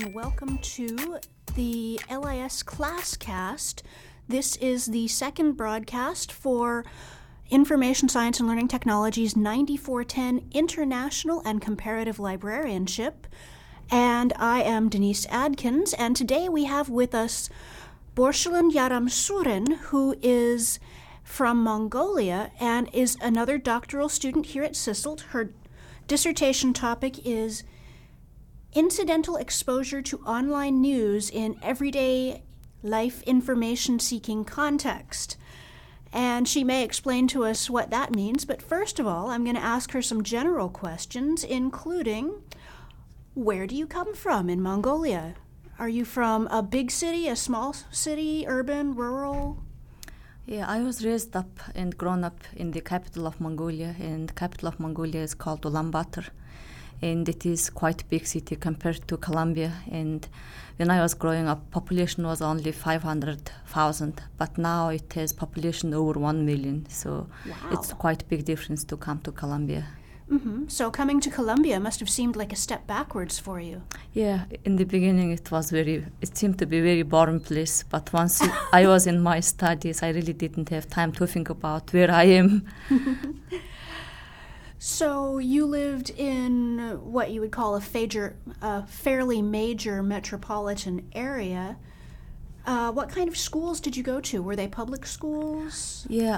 and welcome to the LIS Classcast. This is the second broadcast for Information Science and Learning Technologies 9410 International and Comparative Librarianship. And I am Denise Adkins, and today we have with us Borselin Yaramsuren, who is from Mongolia and is another doctoral student here at CISLT. Her dissertation topic is Incidental Exposure to Online News in Everyday Life Information-Seeking Context. And she may explain to us what that means, but first of all, I'm going to ask her some general questions, including, where do you come from in Mongolia? Are you from a big city, a small city, urban, rural? Yeah, I was raised up and grown up in the capital of Mongolia, and the capital of Mongolia is called Ulaanbaatar. And it is quite a big city compared to Columbia. And when I was growing up, population was only 500,000, but now it has population over 1 million. So Wow. It's quite a big difference to come to Columbia. Mm-hmm. So coming to Columbia must have seemed like a step backwards for you. Yeah, in the beginning it seemed to be a very boring place, but once I was in my studies, I really didn't have time to think about where I am. So you lived in what you would call a fairly major metropolitan area. What kind of schools did you go to? Were they public schools? Yeah,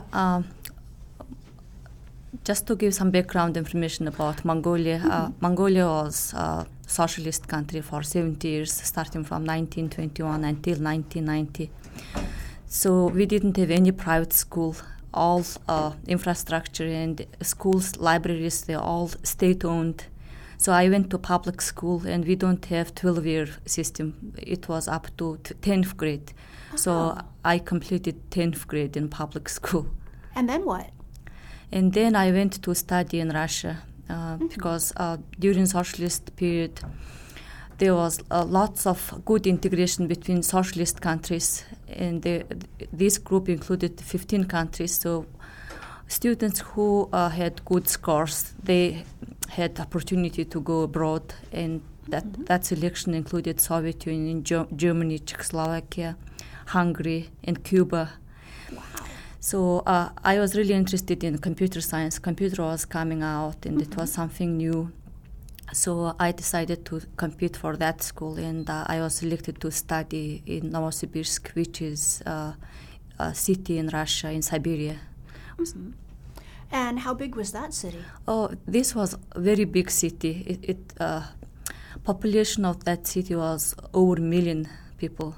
just to give some background information about Mongolia, Mongolia was a socialist country for 70 years, starting from 1921 until 1990. So we didn't have any private school. All infrastructure and schools, libraries, they're all state-owned. So I went to public school, and we don't have 12-year system. It was up to 10th grade. Oh. So I completed 10th grade in public school. And then what? And then I went to study in Russia because during socialist period, there was lots of good integration between socialist countries, and this group included 15 countries. So students who had good scores, they had opportunity to go abroad, and that selection included Soviet Union, Germany, Czechoslovakia, Hungary, and Cuba. Wow. So I was really interested in computer science. Computer was coming out, and it was something new. So I decided to compete for that school, and I was selected to study in Novosibirsk, which is a city in Russia, in Siberia. Mm-hmm. And how big was that city? Oh, this was a very big city. Population of that city was over 1 million people.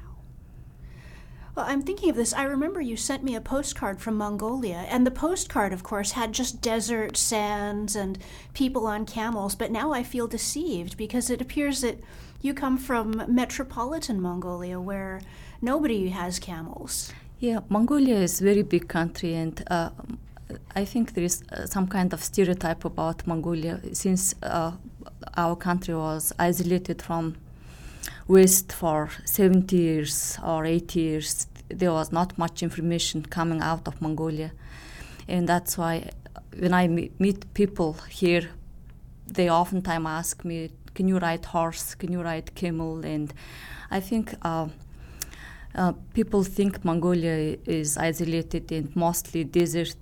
Well, I'm thinking of this. I remember you sent me a postcard from Mongolia, and the postcard, of course, had just desert, sands, and people on camels, but now I feel deceived because it appears that you come from metropolitan Mongolia, where nobody has camels. Yeah, Mongolia is a very big country, and I think there is some kind of stereotype about Mongolia, since our country was isolated from West for 70 years or 80 years. There was not much information coming out of Mongolia. And that's why when I meet people here, they oftentimes ask me, can you ride horse, can you ride camel? And I think people think Mongolia is isolated and mostly desert,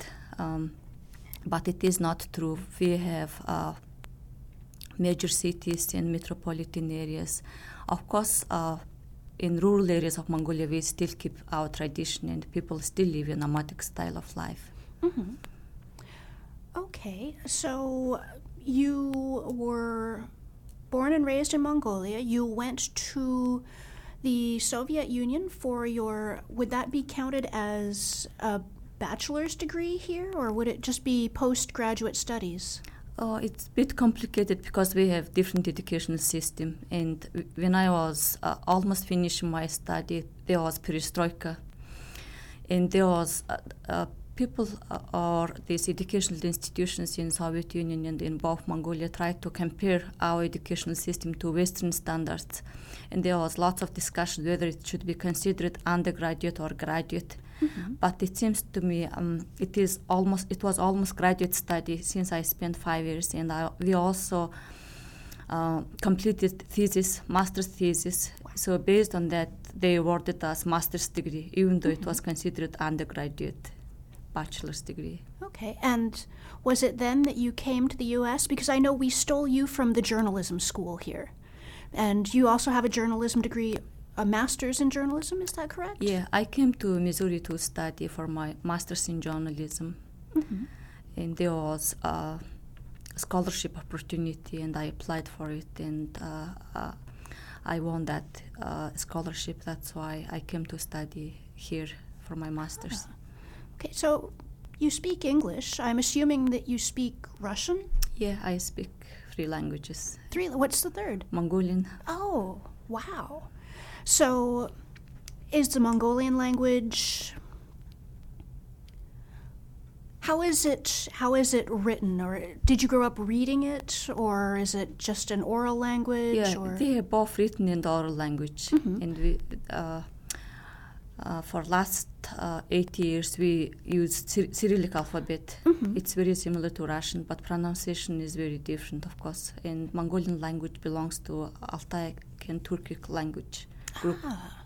but it is not true. We have major cities and metropolitan areas. Of course, in rural areas of Mongolia, we still keep our tradition, and people still live a nomadic style of life. Mm-hmm. Okay, so you were born and raised in Mongolia. You went to the Soviet Union for would that be counted as a bachelor's degree here, or would it just be postgraduate studies? Oh, it's a bit complicated because we have different educational system. And when I was almost finishing my study, there was perestroika. And there was people or these educational institutions in Soviet Union and in both Mongolia tried to compare our educational system to Western standards. And there was lots of discussion whether it should be considered undergraduate or graduate. Mm-hmm. But it seems to me it was almost graduate study since I spent 5 years, and we also completed master's thesis. Wow. So based on that, they awarded us master's degree, even though it was considered undergraduate bachelor's degree. Okay, and was it then that you came to the U.S.? Because I know we stole you from the journalism school here, and you also have a journalism degree, a master's in journalism, is that correct? Yeah, I came to Missouri to study for my master's in journalism, and there was a scholarship opportunity, and I applied for it, and I won that scholarship. That's why I came to study here for my master's. Okay, so you speak English. I'm assuming that you speak Russian? Yeah, I speak 3 languages. 3? What's the third? Mongolian. Oh, wow. So is the Mongolian language... How is it written? Or did you grow up reading it? Or is it just an oral language? Yeah, or? they are both written in the oral language. And we... for last 8 years, we use Cyrillic alphabet. It's very similar to Russian, but pronunciation is very different, of course. And Mongolian language belongs to Altaic and Turkic language group.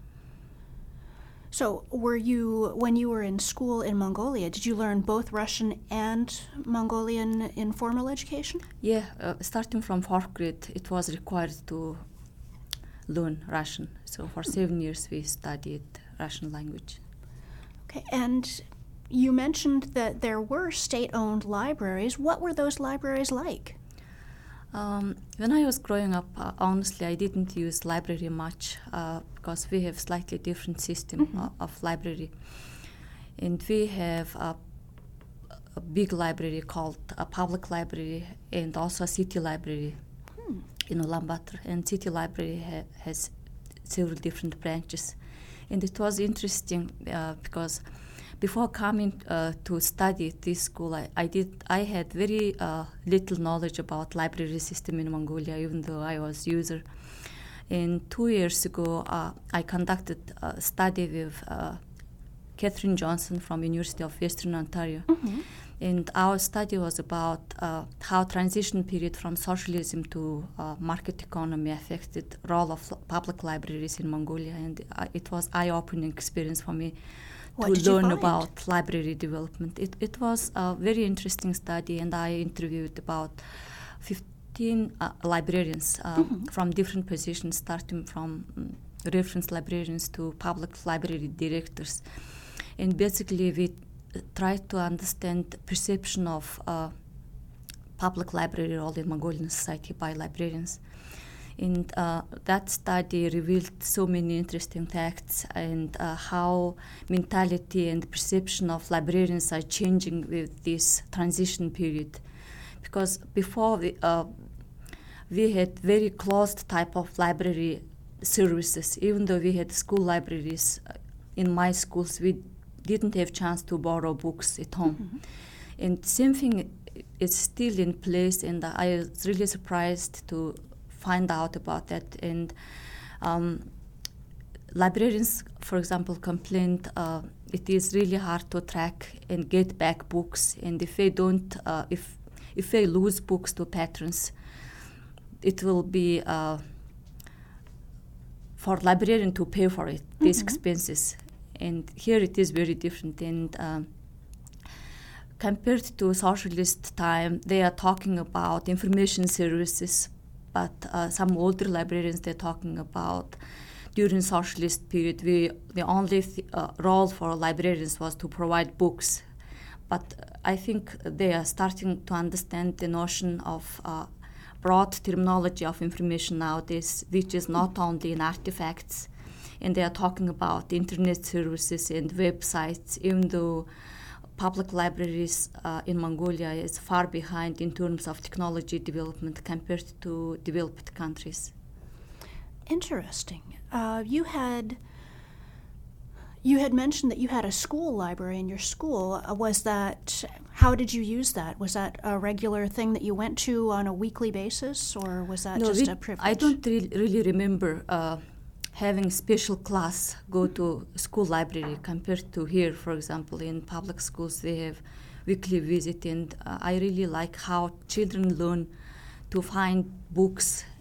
So when you were in school in Mongolia, did you learn both Russian and Mongolian in formal education? Yeah, starting from 4th grade, it was required to learn Russian. So for 7 years, we studied Russian language. Okay, and you mentioned that there were state-owned libraries. What were those libraries like? When I was growing up, honestly, I didn't use library much because we have slightly different system of library. And we have a big library called a public library and also a city library in Ulaanbaatar. And city library has several different branches. And it was interesting because before coming to study at this school, I had very little knowledge about library system in Mongolia, even though I was user. And 2 years ago, I conducted a study with Catherine Johnson from University of Western Ontario. And our study was about how transition period from socialism to market economy affected role of public libraries in Mongolia. And it was eye-opening experience for me to learn about library development. It was a very interesting study, and I interviewed about 15 librarians from different positions, starting from reference librarians to public library directors. And basically, we tried to understand the perception of public library role in Mongolian society by librarians. And that study revealed so many interesting facts and how mentality and perception of librarians are changing with this transition period. Because before we had very closed type of library services. Even though we had school libraries in my schools, we didn't have chance to borrow books at home. And same thing is still in place, and I was really surprised to find out about that. And librarians, for example, complained it is really hard to track and get back books, and if they don't, if they lose books to patrons, it will be for librarian to pay for it, these expenses. And here it is very different. And compared to socialist time, they are talking about information services, but some older librarians, they're talking about during socialist period, the only role for librarians was to provide books. But I think they are starting to understand the notion of broad terminology of information nowadays, which is not only in artifacts, and they are talking about internet services and websites, even though public libraries in Mongolia is far behind in terms of technology development compared to developed countries. Interesting. You had mentioned that you had a school library in your school. How did you use that? Was that a regular thing that you went to on a weekly basis, or was that just a privilege? I don't really remember having special class go to school library compared to here. For example, in public schools they have weekly visit, and I really like how children learn to find books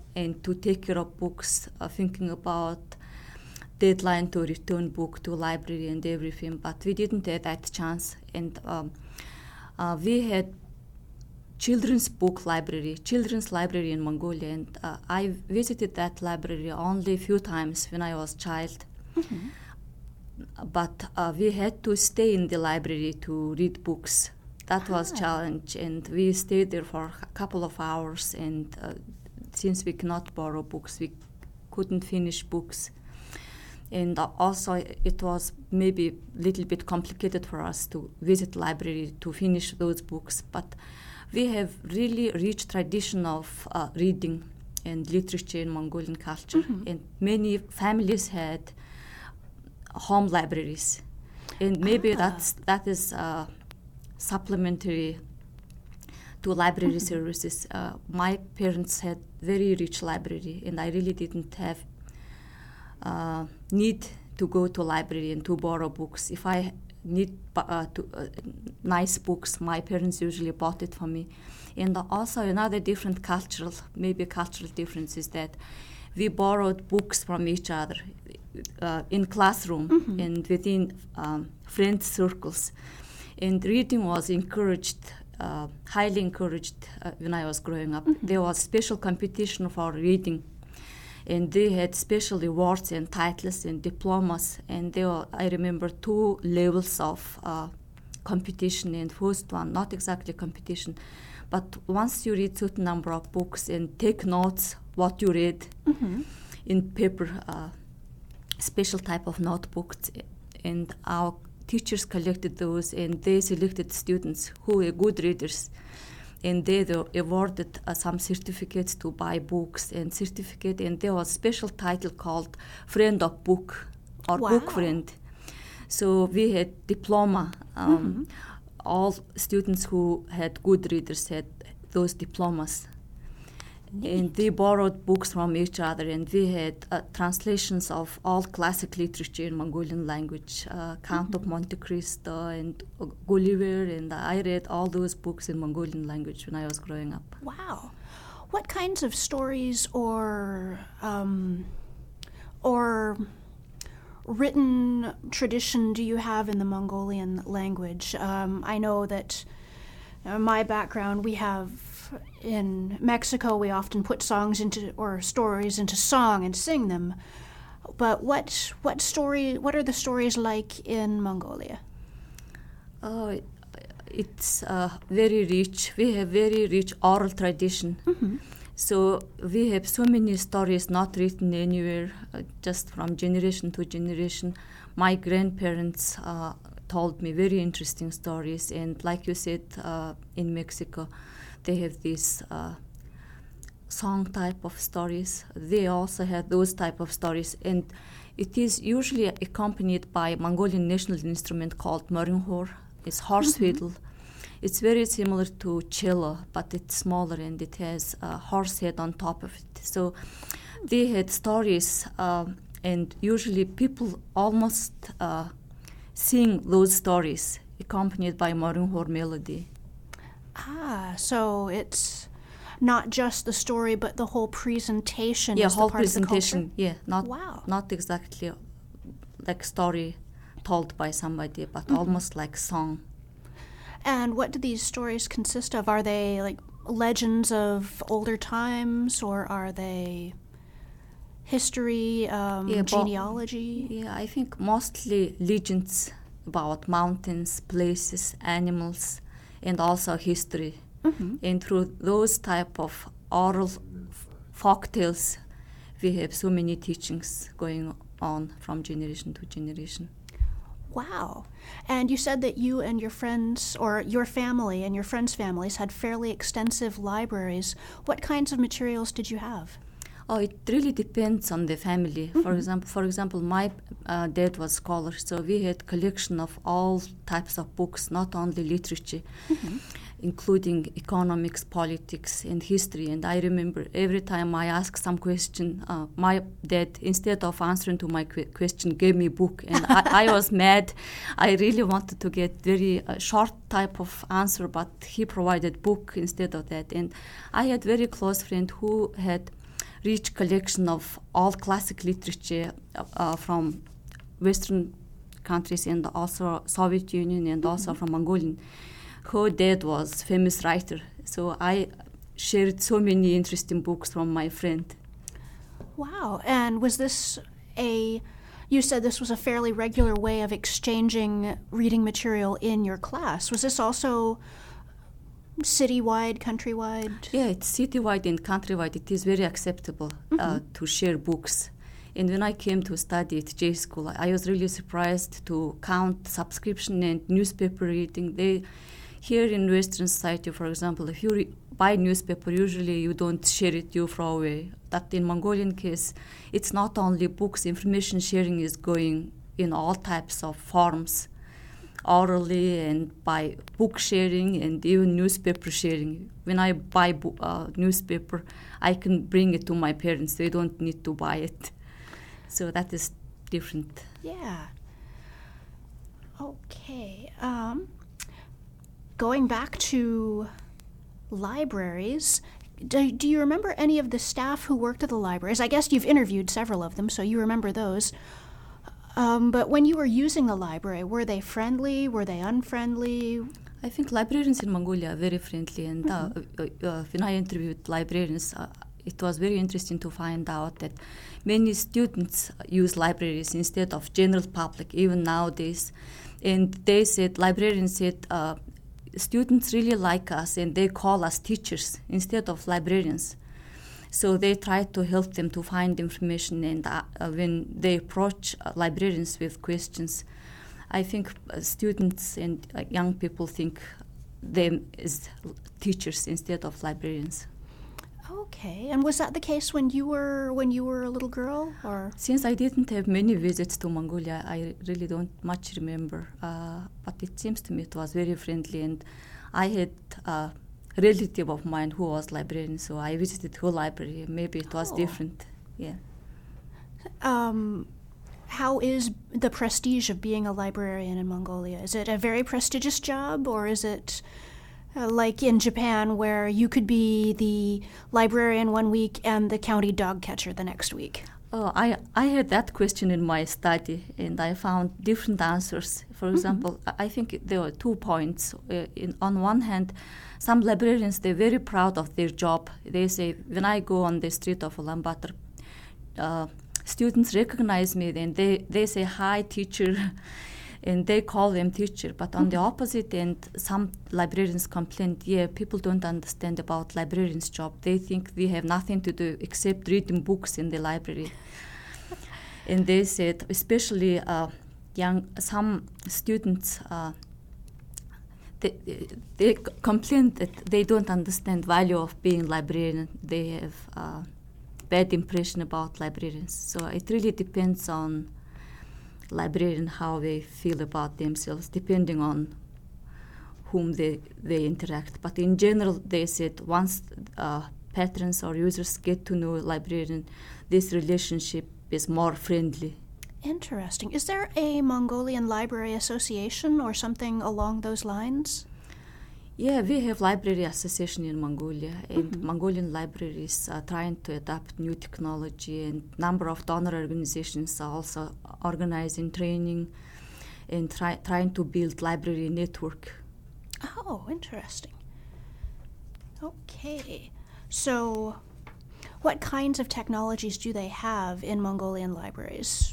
and to take care of books, thinking about deadline to return book to library and everything, but we didn't have that chance. And we had children's library in Mongolia, and I visited that library only a few times when I was a child. Mm-hmm. But we had to stay in the library to read books. That was a challenge, and we stayed there for a couple of hours, and since we cannot borrow books, we couldn't finish books. And also it was maybe a little bit complicated for us to visit library to finish those books, but we have really rich tradition of reading and literature in Mongolian culture, mm-hmm. and many families had home libraries, and maybe that is supplementary to library mm-hmm. services. My parents had very rich library, and I really didn't have need to go to library and to borrow books. If I need nice books, my parents usually bought it for me. And also another different cultural difference is that we borrowed books from each other in classroom mm-hmm. and within friend circles. And reading was encouraged, highly encouraged when I was growing up. Mm-hmm. There was special competition for reading, and they had special awards and titles and diplomas. And there were, I remember, 2 levels of competition. And first one, not exactly competition, but once you read certain number of books and take notes what you read mm-hmm. in paper, special type of notebooks, and our teachers collected those, and they selected students who were good readers, and they were awarded some certificates to buy books and certificate, and there was a special title called Friend of Book or wow. Book Friend. So we had diploma. Mm-hmm. All students who had good readers had those diplomas. Neat. And they borrowed books from each other, and we had translations of all classic literature in Mongolian language, Count mm-hmm. of Monte Cristo and Gulliver, and I read all those books in Mongolian language when I was growing up. Wow. What kinds of stories or written tradition do you have in the Mongolian language? I know that my background, we have in Mexico, we often put songs or stories into song and sing them. But what are the stories like in Mongolia? It's very rich. We have very rich oral tradition. Mm-hmm. So we have so many stories not written anywhere, just from generation to generation. My grandparents told me very interesting stories, and like you said, in Mexico, they have these song type of stories. They also have those type of stories, and it is usually accompanied by a Mongolian national instrument called moringhor. It's horse mm-hmm. fiddle. It's very similar to cello, but it's smaller, and it has a horse head on top of it. So they had stories, and usually people almost sing those stories accompanied by moringhor melody. So it's not just the story, but the whole presentation. Yeah, is whole the part presentation. Of the culture? Yeah, not exactly like story told by somebody, but mm-hmm. almost like song. And what do these stories consist of? Are they like legends of older times, or are they history, genealogy? I think mostly legends about mountains, places, animals, and also history. Mm-hmm. And through those type of oral folk tales, we have so many teachings going on from generation to generation. Wow. And you said that you and your friends, or your family and your friends' families, had fairly extensive libraries. What kinds of materials did you have? It really depends on the family. Mm-hmm. For example, my dad was a scholar, so we had collection of all types of books, not only literature, mm-hmm. including economics, politics, and history. And I remember every time I asked some question, my dad, instead of answering to my question, gave me a book. And I was mad. I really wanted to get very short type of answer, but he provided book instead of that. And I had very close friend who had rich collection of all classic literature from Western countries and also Soviet Union and also from Mongolian. Her dad was famous writer, so I shared so many interesting books from my friend. Wow. And was this you said this was a fairly regular way of exchanging reading material in your class. Was this also citywide, countrywide? Yeah, it's citywide and countrywide. It is very acceptable to share books. And when I came to study at J School, I was really surprised to count subscription and newspaper reading. Here in Western society, for example, if you buy newspaper, usually you don't share it, you throw away. But in Mongolian case, it's not only books, information sharing is going in all types of forms, orally and by book sharing and even newspaper sharing. When I buy newspaper, I can bring it to my parents. They don't need to buy it. So that is different. Yeah. Okay. Going back to libraries, do you remember any of the staff who worked at the libraries? I guess you've interviewed several of them, so you remember those. But when you were using the library, were they friendly? Were they unfriendly? I think librarians in Mongolia are very friendly. And when I interviewed librarians, it was very interesting to find out that many students use libraries instead of general public, even nowadays. And librarians said, students really like us and they call us teachers instead of librarians. So they try to help them to find information, and when they approach librarians with questions, I think students and young people think them as teachers instead of librarians. Okay, and was that the case when you were a little girl, or? Since I didn't have many visits to Mongolia, I really don't much remember. But it seems to me it was very friendly, and I had a relative of mine who was librarian, so I visited her library. Maybe it was different. Yeah. How is the prestige of being a librarian in Mongolia? Is it a very prestigious job, or is it like in Japan, where you could be the librarian one week and the county dog catcher the next week? Oh, I had that question in my study, and I found different answers. For example, I think there were 2 points. On one hand, some librarians, they're very proud of their job. They say, when I go on the street of Ulaanbaatar, students recognize me, and they say, "Hi, teacher," and they call them teacher. But on the opposite end, some librarians complain, people don't understand about librarians' job. They think they have nothing to do except reading books in the library. And they said, especially some students, they complain that they don't understand value of being librarian. They have bad impression about librarians. So it really depends on librarian how they feel about themselves, depending on whom they interact. But in general, they said once patrons or users get to know a librarian, this relationship is more friendly. Interesting. Is there a Mongolian Library Association or something along those lines? Yeah, we have library association in Mongolia, and Mongolian libraries are trying to adapt new technology, and number of donor organizations are also organizing training and trying to build library network. Oh, interesting. Okay. So what kinds of technologies do they have in Mongolian libraries?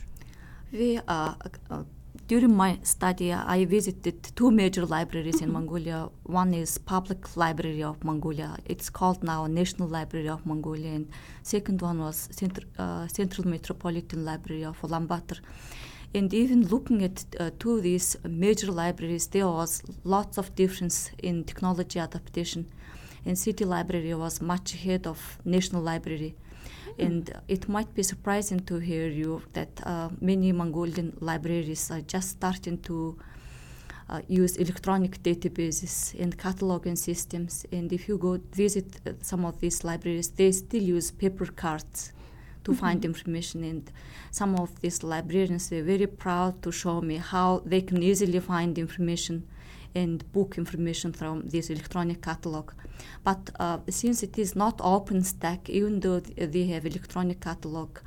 During my study, I visited 2 major libraries in Mongolia. One is Public Library of Mongolia. It's called now National Library of Mongolia. And second one was Central Metropolitan Library of Ulaanbaatar. And even looking at 2 of these major libraries, there was lots of difference in technology adaptation. And City Library was much ahead of National Library. And it might be surprising to hear you that many Mongolian libraries are just starting to use electronic databases and cataloging systems. And if you go visit some of these libraries, they still use paper cards to find information. And some of these librarians were very proud to show me how they can easily find information and book information from this electronic catalog. But since it is not OpenStack, even though they have electronic catalog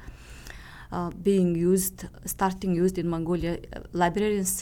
starting used in Mongolia, librarians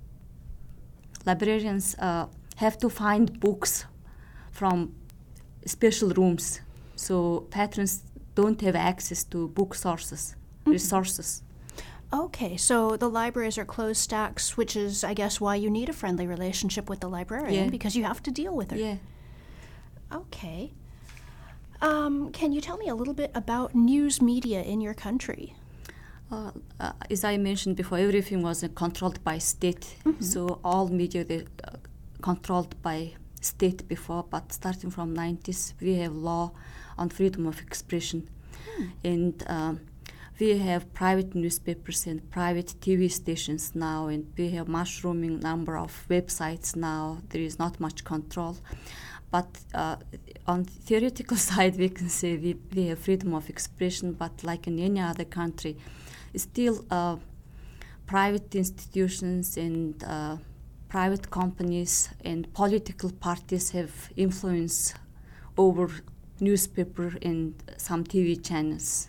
have to find books from special rooms, so patrons don't have access to book resources. Okay, so the libraries are closed stacks, which is, I guess, why you need a friendly relationship with the librarian, because you have to deal with her. Yeah. Okay. Can you tell me a little bit about news media in your country? As I mentioned before, everything was controlled by state, so all media they controlled by state before, but starting from 90s, we have law on freedom of expression. And we have private newspapers and private TV stations now, and we have mushrooming number of websites now. There is not much control. But on the theoretical side, we can say we have freedom of expression, but like in any other country, still private institutions and private companies and political parties have influence over newspaper and some TV channels.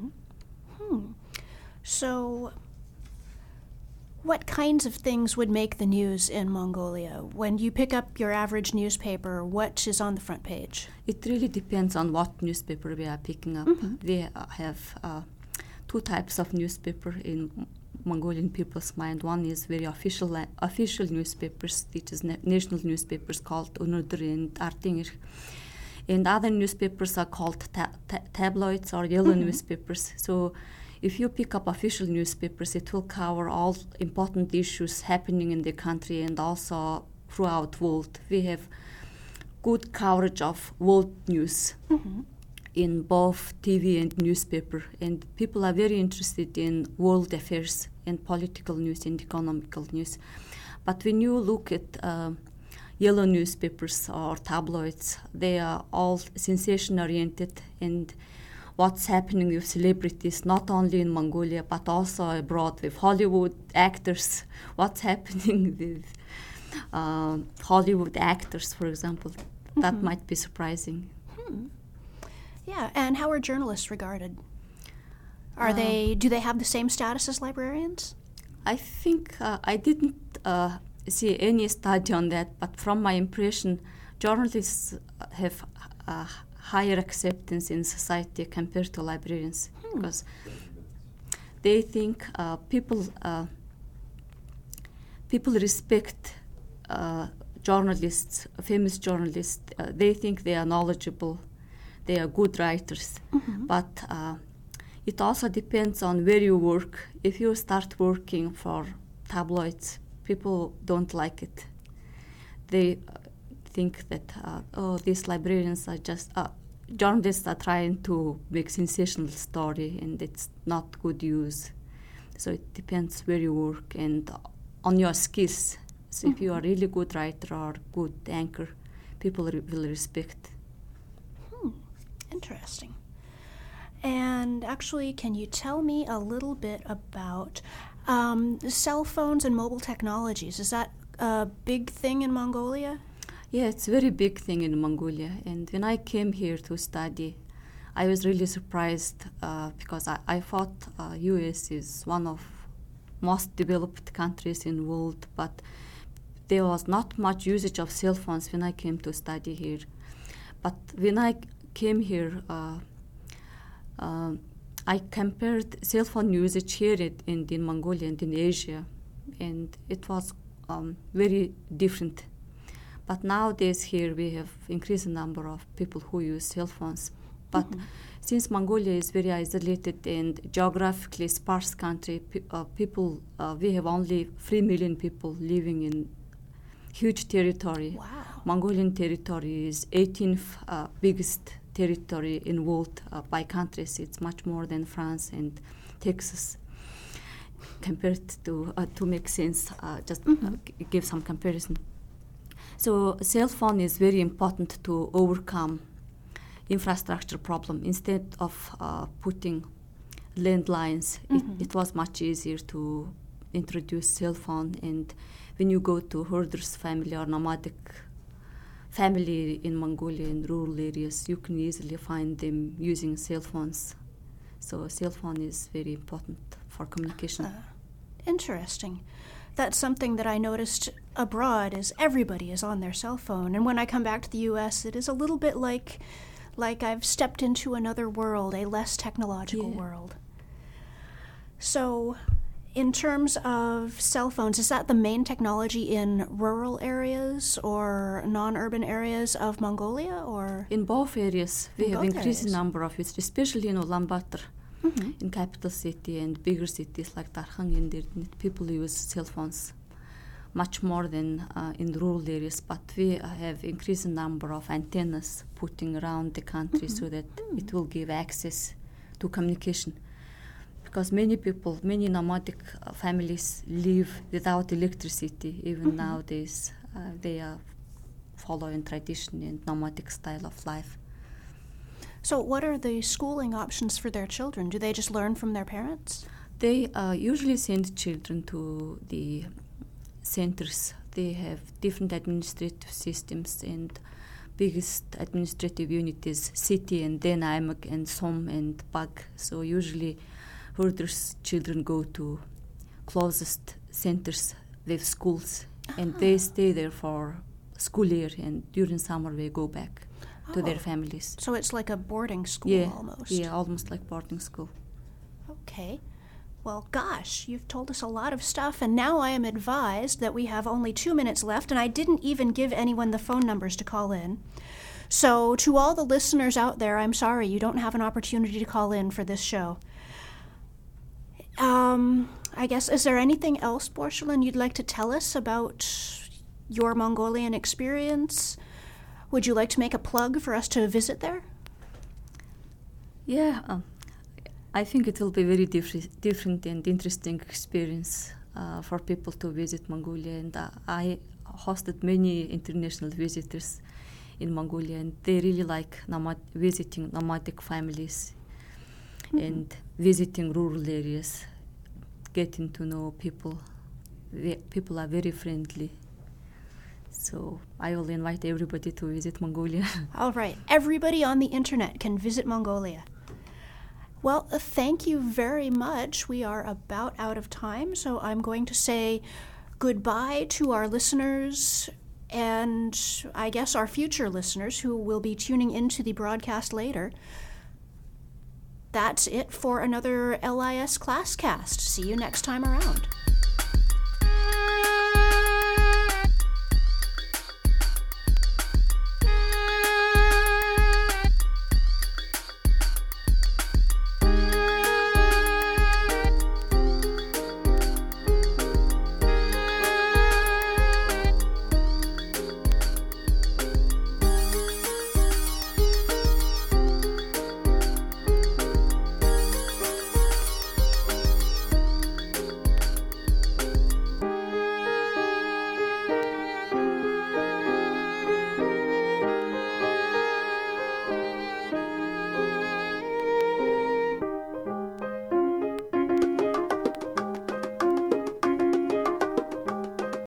So what kinds of things would make the news in Mongolia? When you pick up your average newspaper, what is on the front page? It really depends on what newspaper we are picking up. We have two types of newspaper in Mongolian people's mind. One is very official newspapers, which is national newspapers called Unudur and Artingir. And other newspapers are called tabloids or yellow newspapers. So if you pick up official newspapers, it will cover all important issues happening in the country and also throughout the world. We have good coverage of world news in both TV and newspaper. And people are very interested in world affairs and political news and economical news. But when you look at yellow newspapers or tabloids, they are all sensation-oriented, and what's happening with celebrities, not only in Mongolia, but also abroad with Hollywood actors, what's happening with Hollywood actors, for example. That might be surprising. Yeah, and how are journalists regarded? Do they have the same status as librarians? I think I didn't see any study on that, but from my impression, journalists have higher acceptance in society compared to librarians, because they think people respect journalists, famous journalists. They think they are knowledgeable, they are good writers, but it also depends on where you work. If you start working for tabloids, people don't like it. They think that, these librarians are just, journalists are trying to make sensational story, and it's not good use. So it depends where you work and on your skills. So if you are a really good writer or good anchor, people will respect. Interesting. And actually, can you tell me a little bit about cell phones and mobile technologies? Is that a big thing in Mongolia? Yeah, it's a very big thing in Mongolia. And when I came here to study, I was really surprised because I thought US is one of most developed countries in the world, but there was not much usage of cell phones when I came to study here. But when I came here, I compared cell phone usage here in Mongolia and in Asia, and it was very different. But nowadays here we have increasing number of people who use cell phones. But since Mongolia is very isolated and geographically sparse country, we have only 3 million people living in huge territory. Wow. Mongolian territory is 18th biggest territory in world by countries. It's much more than France and Texas. Compared to make sense, give some comparison. So cell phone is very important to overcome infrastructure problem. Instead of putting landlines, it was much easier to introduce cell phone. And when you go to herders family or nomadic family in Mongolia in rural areas, you can easily find them using cell phones. So cell phone is very important for communication. Interesting. That's something that I noticed abroad is everybody is on their cell phone. And when I come back to the U.S., it is a little bit like I've stepped into another world, a less technological world. So in terms of cell phones, is that the main technology in rural areas or non-urban areas of Mongolia? Or in both areas, we have increasing number of users, especially in Ulaanbaatar, in capital city and bigger cities like Tarkhan and Erdenet. People use cell phones much more than in the rural areas, but we have increasing number of antennas putting around the country so that it will give access to communication. Because many people, many nomadic families live without electricity. Even nowadays, they are following tradition and nomadic style of life. So what are the schooling options for their children? Do they just learn from their parents? They usually send children to the centers. They have different administrative systems, and biggest administrative unit is city and then Aimak and Som and Pag. So usually herders' children go to closest centers with schools, and they stay there for school year, and during summer they go back to their families. So it's like a boarding school almost. Yeah, almost like boarding school. Okay. Well, gosh, you've told us a lot of stuff, and now I am advised that we have only 2 minutes left, and I didn't even give anyone the phone numbers to call in. So to all the listeners out there, I'm sorry, you don't have an opportunity to call in for this show. I guess, is there anything else, Borselin, you'd like to tell us about your Mongolian experience? Would you like to make a plug for us to visit there? Yeah, I think it will be very different and interesting experience for people to visit Mongolia. And I hosted many international visitors in Mongolia, and they really like visiting nomadic families and visiting rural areas, getting to know people. People are very friendly. So I will invite everybody to visit Mongolia. All right. Everybody on the internet can visit Mongolia. Well, thank you very much. We are about out of time, so I'm going to say goodbye to our listeners and I guess our future listeners who will be tuning into the broadcast later. That's it for another LIS Classcast. See you next time around.